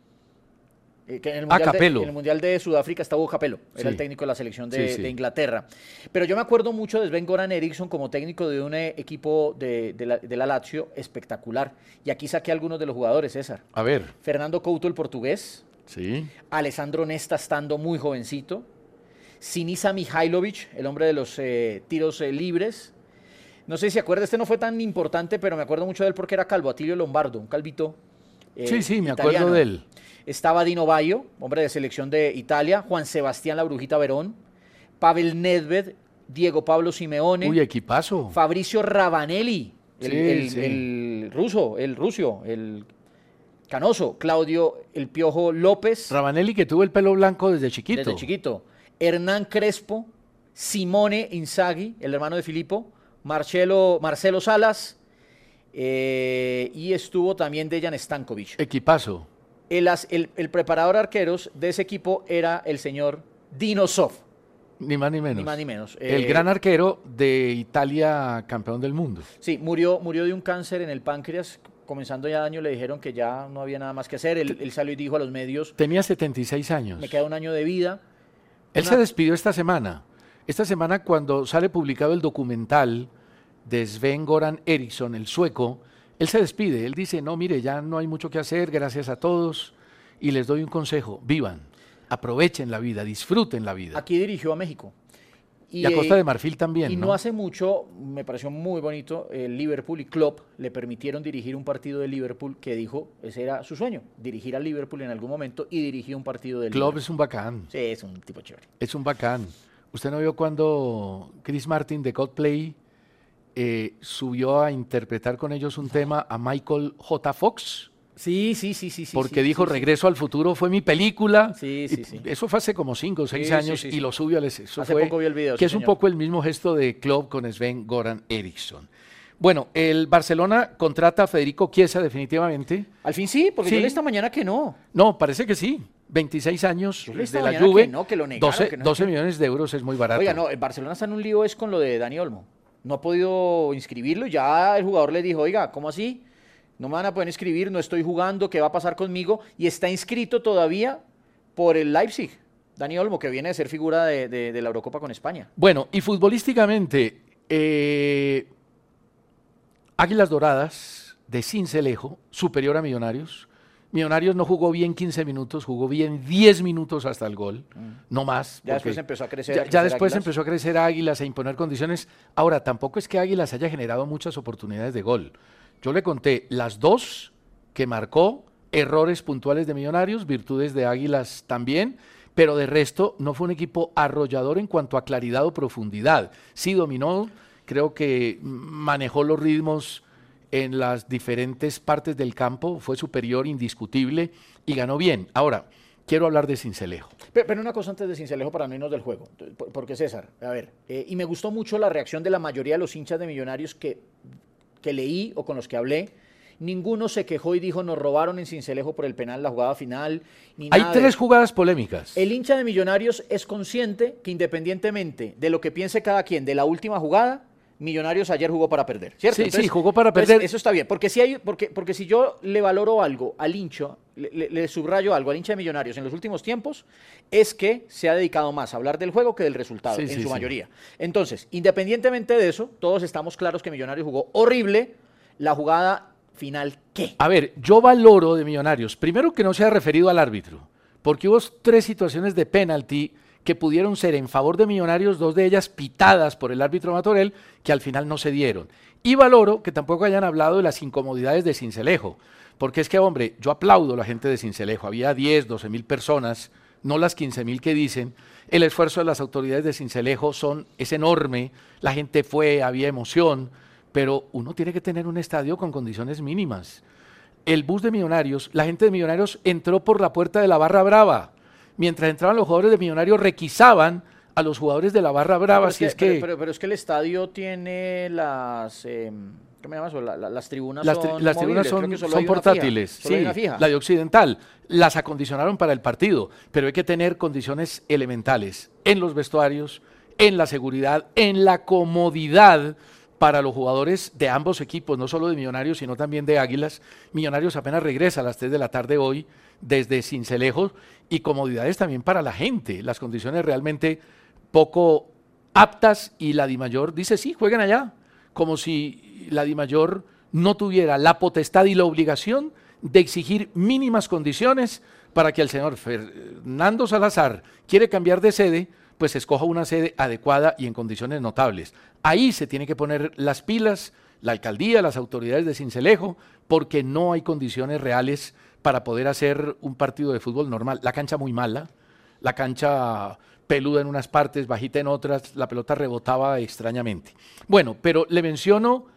Eh, que en el Ah, mundial de, Capello. en el Mundial de Sudáfrica estaba Hugo Capello, era Sí. el técnico de la selección de, Sí, sí. de Inglaterra. Pero yo me acuerdo mucho de Sven-Goran Eriksson como técnico de un eh, equipo de, de la, de la Lazio espectacular. Y aquí saqué algunos de los jugadores, César. A ver, Fernando Couto, el portugués. sí. Alessandro Nesta, estando muy jovencito. Sinisa Mihailovic, el hombre de los eh, tiros eh, libres. No sé si se acuerda, este no fue tan importante, pero me acuerdo mucho de él porque era calvo, Atilio Lombardo, un calvito. eh, Sí, sí, me italiano. acuerdo de él. Estaba Dino Baio, hombre de selección de Italia, Juan Sebastián La Brujita Verón, Pavel Nedved, Diego Pablo Simeone, Uy, equipazo. Fabricio Ravanelli, el, Sí, el- sí. el ruso, el rusio, el canoso, Claudio El Piojo López, Ravanelli que tuvo el pelo blanco desde chiquito. desde chiquito, Hernán Crespo, Simone Inzaghi, el hermano de Filippo, Marcelo, Marcelo Salas, eh, y estuvo también Dejan Stankovic. Equipazo. El, as- el- el preparador de arqueros de ese equipo era el señor Dino Zoff, Ni más ni menos. ni más ni menos. El Eh, gran arquero de Italia, campeón del mundo. Sí, murió, murió de un cáncer en el páncreas. Comenzando ya el año le dijeron que ya no había nada más que hacer. Él, él salió y dijo a los medios, Tenía setenta y seis años. me queda un año de vida. Él Una- se despidió esta semana. Esta semana cuando sale publicado el documental de Sven-Goran Eriksson, el sueco, él se despide. Él dice, no, mire, ya no hay mucho que hacer, gracias a todos. Y les doy un consejo, vivan, aprovechen la vida, disfruten la vida. Aquí dirigió a México. Y, a eh, Costa de Marfil también, Y no ¿no? hace mucho, me pareció muy bonito, el Liverpool y Klopp le permitieron dirigir un partido de Liverpool que dijo, ese era su sueño, dirigir al Liverpool en algún momento y dirigió un partido del Klopp Liverpool. es un bacán, Sí, es un tipo chévere. es un bacán. ¿Usted no vio cuando Chris Martin de Coldplay eh, subió a interpretar con ellos un tema a Michael J. Fox? Sí, sí, sí, sí. Porque sí, dijo sí, Regreso sí. al Futuro fue mi película. Sí, sí, sí. Eso fue hace como cinco o seis Sí, años sí, sí, y sí. lo subió al eso Hace fue, poco vi el video, que sí, es un señor. poco el mismo gesto de Klopp con Sven Goran Eriksson. Bueno, el Barcelona contrata a Federico Chiesa definitivamente. Al fin sí, porque Sí. yo leí esta mañana que no. No, parece que sí. veintiséis años Yo leí esta de la mañana Juve. que no, que lo negaron, doce, que no sé doce qué. millones de euros es muy barato. Oiga, no, el Barcelona está en un lío es con lo de Dani Olmo. No ha podido inscribirlo. Ya el jugador le dijo, oiga, ¿cómo así? No me van a poder inscribir, no estoy jugando, ¿qué va a pasar conmigo? Y está inscrito todavía por el Leipzig. Dani Olmo, que viene de ser figura de, de, de la Eurocopa con España. Bueno, y futbolísticamente, eh, Águilas Doradas de Sincelejo, superior a Millonarios. Millonarios no jugó bien quince minutos, jugó bien diez minutos hasta el gol, mm. no más. Ya después empezó a crecer. Ya, a crecer ya después Águilas. empezó a crecer Águilas, a imponer condiciones. Ahora, tampoco es que Águilas haya generado muchas oportunidades de gol. Yo le conté las dos que marcó, errores puntuales de Millonarios, virtudes de Águilas también, pero de resto no fue un equipo arrollador en cuanto a claridad o profundidad. Sí dominó, creo que manejó los ritmos en las diferentes partes del campo, fue superior, indiscutible, y ganó bien. Ahora, quiero hablar de Sincelejo. Pero, pero una cosa antes de Sincelejo para no irnos del juego, porque César, a ver, eh, y me gustó mucho la reacción de la mayoría de los hinchas de Millonarios que, que leí o con los que hablé. Ninguno se quejó y dijo nos robaron en Sincelejo por el penal, la jugada final, ni Hay nada tres de... jugadas polémicas. El hincha de Millonarios es consciente que independientemente de lo que piense cada quien de la última jugada, Millonarios ayer jugó para perder, ¿cierto? Sí, Entonces, sí, jugó para perder. Eso está bien, porque si, hay, porque, porque si yo le valoro algo al hincha, le, le, le subrayo algo al hincha de Millonarios en los últimos tiempos, es que se ha dedicado más a hablar del juego que del resultado, sí, en sí, su sí. mayoría. Entonces, independientemente de eso, todos estamos claros que Millonarios jugó horrible. La jugada final, ¿qué? A ver, yo valoro de Millonarios, primero que no se ha referido al árbitro, porque hubo tres situaciones de penalti que pudieron ser en favor de Millonarios, dos de ellas pitadas por el árbitro Matorel, que al final no se dieron. Y valoro que tampoco hayan hablado de las incomodidades de Sincelejo, porque es que, hombre, yo aplaudo a la gente de Sincelejo, había diez, doce mil personas, no las quince mil que dicen, el esfuerzo de las autoridades de Sincelejo son, es enorme, la gente fue, había emoción, pero uno tiene que tener un estadio con condiciones mínimas. El bus de Millonarios, la gente de Millonarios entró por la puerta de la Barra Brava. Mientras entraban los jugadores de Millonarios, requisaban a los jugadores de la Barra Brava. Pero Si es, es que, que, pero, pero, pero es que el estadio tiene las... Eh, ¿Qué me llamas? La, la, las tribunas las, son las tribunas móviles, son, creo que solo son hay una portátiles. fija, solo hay Sí, una fija. la de Occidental. Las acondicionaron para el partido, pero hay que tener condiciones elementales en los vestuarios, en la seguridad, en la comodidad para los jugadores de ambos equipos, no solo de Millonarios, sino también de Águilas. Millonarios apenas regresa a las tres de la tarde hoy desde Sincelejo, y comodidades también para la gente, las condiciones realmente poco aptas, y la Dimayor dice sí, jueguen allá, como si la Dimayor no tuviera la potestad y la obligación de exigir mínimas condiciones para que el señor Fernando Salazar quiere cambiar de sede, pues escoja una sede adecuada y en condiciones notables. Ahí se tiene que poner las pilas la alcaldía, las autoridades de Sincelejo, porque no hay condiciones reales para poder hacer un partido de fútbol normal. La cancha muy mala, la cancha peluda en unas partes, bajita en otras, la pelota rebotaba extrañamente. Bueno, pero le menciono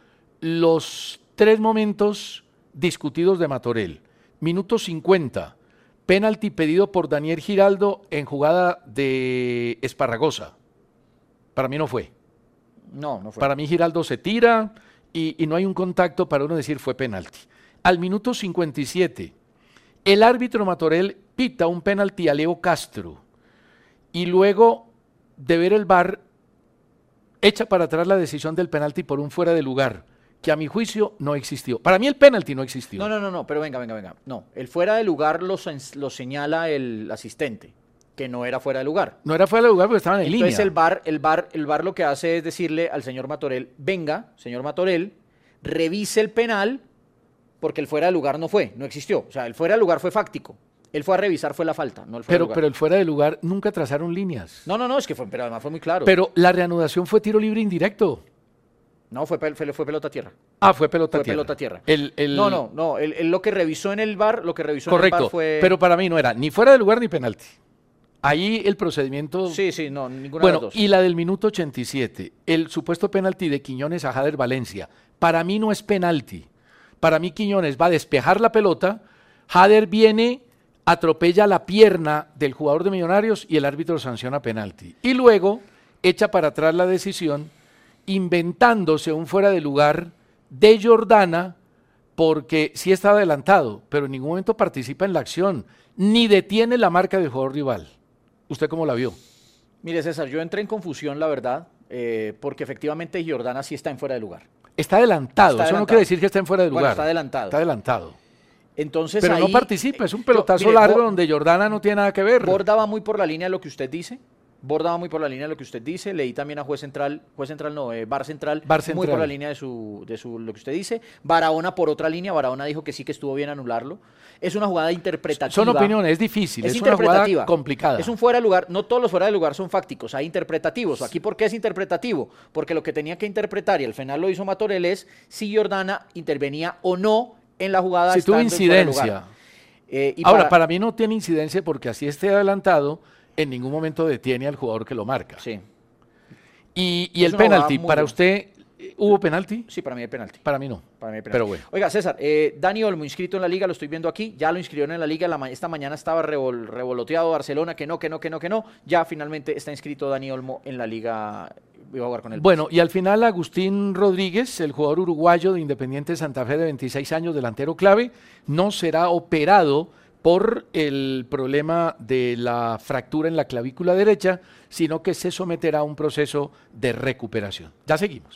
los tres momentos discutidos de Matorel. Minuto cincuenta, penalti pedido por Daniel Giraldo en jugada de Esparragosa. Para mí no fue. No, no fue. Para mí Giraldo se tira y, y no hay un contacto para uno decir fue penalti. Al minuto cincuenta y siete, el árbitro Matorel pita un penalti a Leo Castro y luego de ver el V A R echa para atrás la decisión del penalti por un fuera de lugar, que a mi juicio no existió. Para mí el penalti no existió. No, no, no, no, pero venga, venga, venga. No, el fuera de lugar lo, lo señala el asistente, que no era fuera de lugar. No era fuera de lugar porque estaban en Entonces línea. el V A R, el V A R, el V A R lo que hace es decirle al señor Matorel, venga, señor Matorel, revise el penal, porque el fuera de lugar no fue, no existió. O sea, el fuera de lugar fue fáctico. Él fue a revisar, fue la falta, no el fuera Pero, de lugar. pero el fuera de lugar nunca trazaron líneas. No, no, no, es que fue, pero además fue muy claro. Pero la reanudación fue tiro libre indirecto. No, fue, fue, fue pelota a tierra. Ah, fue pelota Fue tierra. pelota a tierra. El, el... No, no, no, él, él lo que revisó en el V A R, lo que revisó Correcto, en el V A R fue... pero para mí no era ni fuera de lugar ni penalti. Ahí el procedimiento... Sí, sí, no, ninguna Bueno, de las dos. y la del minuto ochenta y siete, el supuesto penalti de Quiñones a Jader Valencia. Para mí no es penalti. Para mí Quiñones va a despejar la pelota Hader viene, atropella la pierna del jugador de Millonarios y el árbitro sanciona penalti. Y luego echa para atrás la decisión, inventándose un fuera de lugar de Jordana, porque sí estaba adelantado, pero en ningún momento participa en la acción, ni detiene la marca del jugador rival. ¿Usted cómo la vio? Mire, César, yo entré en confusión, la verdad, eh, porque efectivamente Jordana sí está en fuera de lugar. Está adelantado, Está eso adelantado. no quiere decir que está en fuera de lugar. Bueno, está adelantado. Está adelantado. Entonces, Pero ahí, no participa, es un pelotazo yo, mire, largo Bo- donde Jordana no tiene nada que ver. Borda va muy por la línea de lo que usted dice. Borda va muy por la línea de lo que usted dice. Leí también a juez central, juez central no, eh, bar central, Bar muy central. por la línea de su, de su lo que usted dice. Barahona por otra línea. Barahona dijo que sí que estuvo bien anularlo. Es una jugada interpretativa. Son opiniones, es difícil, es, Es una jugada interpretativa. complicada. Es un fuera de lugar. No todos los fuera de lugar son fácticos, hay interpretativos. Aquí, ¿por qué es interpretativo? Porque lo que tenía que interpretar, y al final lo hizo Matorel, es si Jordana intervenía o no en la jugada. Si tuvo estando en fuera de incidencia. lugar. Eh, y Ahora, para- para mí no tiene incidencia porque así esté adelantado, en ningún momento detiene al jugador que lo marca. Sí, Y, y Es el una jugada penalti, muy ¿para buena. usted eh, hubo penalti? sí, para mí hay penalti. Para mí no. Para mí hay penalti. Pero bueno. Oiga, César, eh, Dani Olmo inscrito en la liga, lo estoy viendo aquí, ya lo inscribieron en la liga, la ma- esta mañana estaba revol- revoloteado Barcelona, que no, que no, que no, que no, ya finalmente está inscrito Dani Olmo en la liga, iba a jugar con él. Bueno, y al final Agustín Rodríguez, el jugador uruguayo de Independiente Santa Fe de veintiséis años, delantero clave, no será operado por el problema de la fractura en la clavícula derecha, sino que se someterá a un proceso de recuperación. Ya seguimos.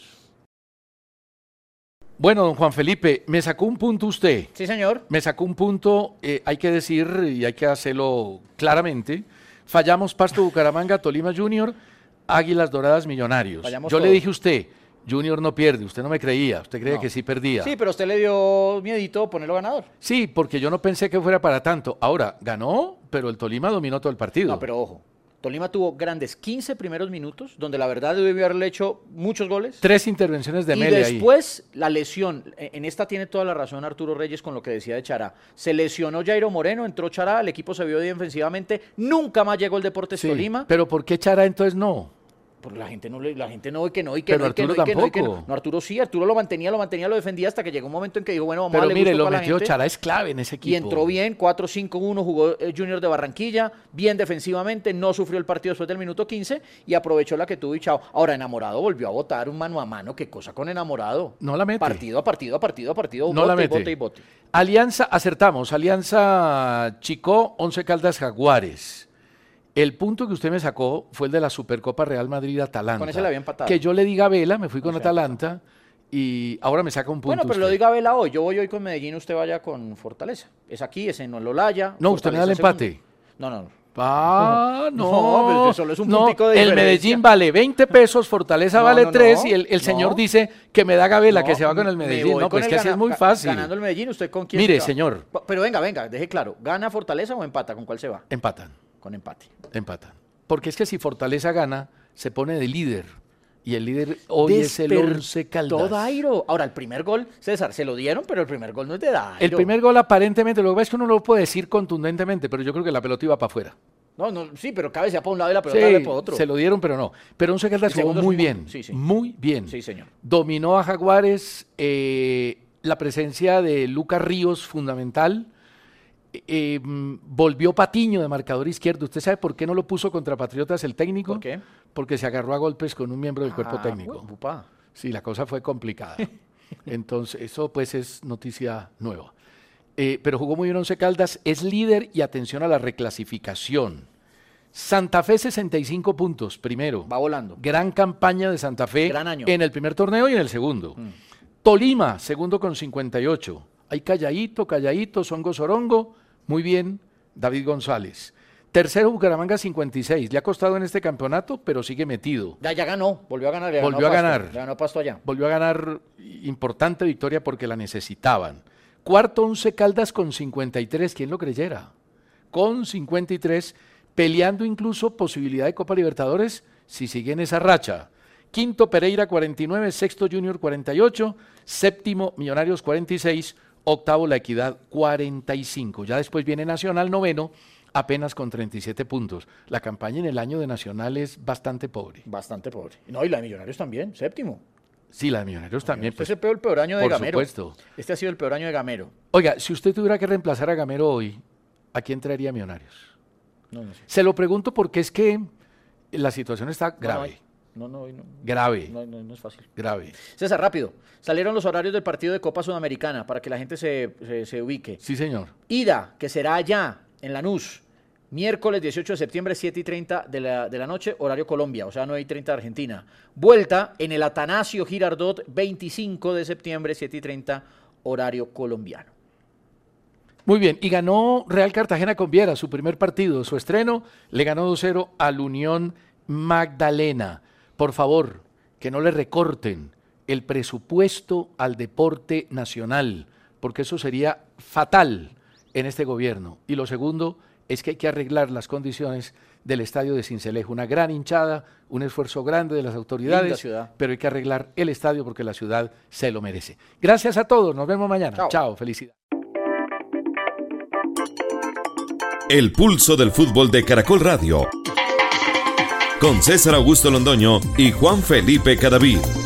Bueno, don Juan Felipe, me sacó un punto usted. Sí, señor. Me sacó un punto, eh, hay que decir y hay que hacerlo claramente. Fallamos Pasto Bucaramanga, Tolima Junior, Águilas Doradas Millonarios. Fallamos Yo le todos. dije a usted, Junior no pierde, usted no me creía, usted creía No. que sí perdía. Sí, pero usted le dio miedito ponerlo ganador. Sí, porque yo no pensé que fuera para tanto. Ahora, ganó, pero el Tolima dominó todo el partido. No, pero ojo, Tolima tuvo grandes quince primeros minutos, donde la verdad debió haberle hecho muchos goles. Tres intervenciones de Y Mele ahí. después la lesión, e- en esta tiene toda la razón Arturo Reyes con lo que decía de Chará. Se lesionó Jairo Moreno, entró Chará, el equipo se vio bien defensivamente, nunca más llegó el Deportes Sí, Tolima. pero ¿por qué Chara entonces no? Porque la gente no le, la gente no ve que no y que Pero no y que no, Arturo y que no, y que no. tampoco. No, Arturo sí, Arturo lo mantenía, lo mantenía, lo defendía hasta que llegó un momento en que dijo, bueno, vamos a Pero darle mire, gusto lo para la metió gente. Chara, es clave en ese equipo. Y entró bien, cuatro cinco uno, jugó eh, Junior de Barranquilla, bien defensivamente, no sufrió el partido después del minuto quince y aprovechó la que tuvo y chao. Ahora, Enamorado volvió a votar un mano a mano, qué cosa con Enamorado. No la mete. Partido a partido a partido a partido, No bote la y mete. bote y bote. Alianza, acertamos. Alianza Chicó, Once Caldas Jaguares. El punto que usted me sacó fue el de la Supercopa Real Madrid-Atalanta. Con ese le había empatado. Que yo le diga a Vela, me fui con Con ese había Atalanta y ahora me saca un punto. Bueno, pero usted. lo diga Vela hoy. Yo voy hoy con Medellín, usted vaya con Fortaleza. Es aquí, es en Olaya. No, usted me da el Fortaleza empate. segundo. No, no, no. Ah, No, no. pero es que solo es un no, puntico de el diferencia. Medellín vale veinte pesos, Fortaleza No, vale no, tres no, y el, el no. señor dice que me da Gabela, No, que se va con el me Medellín. voy No, con pues es el que así gana- es muy ga- fácil. Ganando el Medellín, ¿usted con quién Mire, se va? señor. Pa- Pero venga, venga, deje claro. ¿Gana Fortaleza o empata? ¿Con cuál se va? Empatan, Con empate. empatan. Porque es que si Fortaleza gana, se pone de líder. Y el líder hoy es el Once Caldas. Todo Dairo. Ahora, el primer gol, César, se lo dieron, pero el primer gol no es de Dairo. El primer gol aparentemente, lo que pasa es que uno no lo puede decir contundentemente, pero yo creo que la pelota iba para afuera. No, no, sí, pero cabecea para un lado y la pelota Sí, sale para otro. se lo dieron, pero no. Pero Once Caldas El jugó segundo es muy un- bien, sí, sí. muy bien. Sí, señor. Dominó a Jaguares, eh, la presencia de Lucas Ríos fundamental. Eh, mm, volvió Patiño de marcador izquierdo. ¿Usted sabe por qué no lo puso contra Patriotas el técnico? ¿Por qué? Porque se agarró a golpes con un miembro del cuerpo Ah, técnico. bueno, upa. Sí, la cosa fue complicada. Entonces, eso pues es noticia nueva. Eh, pero jugó muy bien Once Caldas, es líder y atención a la reclasificación. Santa Fe sesenta y cinco puntos, primero. Va volando. Gran campaña de Santa Fe Gran año. en el primer torneo y en el segundo. Mm. Tolima, segundo con cincuenta y ocho. Hay calladito, calladito, songo, sorongo. Muy bien, David González. Tercero, Bucaramanga, cincuenta y seis. Le ha costado en este campeonato, pero sigue metido. Ya, ya ganó, volvió a ganar. le Volvió ganó a Pasto, ganar. Le ganó Pasto allá. Volvió a ganar importante victoria porque la necesitaban. Cuarto, Once Caldas con cincuenta y tres. ¿Quién lo creyera? Con cincuenta y tres, peleando incluso posibilidad de Copa Libertadores si sigue en esa racha. Quinto, Pereira, cuarenta y nueve. Sexto, Junior, cuarenta y ocho. Séptimo, Millonarios, cuarenta y seis. Octavo, La Equidad, cuarenta y cinco. Ya después viene Nacional, noveno, apenas con treinta y siete puntos. La campaña en el año de Nacional es bastante pobre. Bastante pobre. No, y la de Millonarios también, séptimo. Sí, la de Millonarios también. Este Pues, es el peor, el peor año de por Gamero. supuesto. Este ha sido el peor año de Gamero. Oiga, si usted tuviera que reemplazar a Gamero hoy, ¿a quién traería Millonarios? No, no sé. Se lo pregunto porque es que la situación está grave. No, no, no. no, grave. No, no, no es fácil. Grave. César, rápido. Salieron los horarios del partido de Copa Sudamericana para que la gente se, se, se ubique. Sí, señor. Ida, que será allá, en Lanús, miércoles dieciocho de septiembre, siete y treinta de la, de la noche, horario Colombia, o sea, nueve y treinta de Argentina. Vuelta en el Atanasio Girardot, veinticinco de septiembre, siete y treinta, horario colombiano. Muy bien, y ganó Real Cartagena con Viera, su primer partido, su estreno, le ganó dos cero al Unión Magdalena. Por favor, que no le recorten el presupuesto al deporte nacional, porque eso sería fatal en este gobierno. Y lo segundo es que hay que arreglar las condiciones del estadio de Sincelejo, una gran hinchada, un esfuerzo grande de las autoridades, pero hay que arreglar el estadio porque la ciudad se lo merece. Gracias a todos, nos vemos mañana. Chao, Chao felicidades. El pulso del fútbol de Caracol Radio, con César Augusto Londoño y Juan Felipe Cadavid.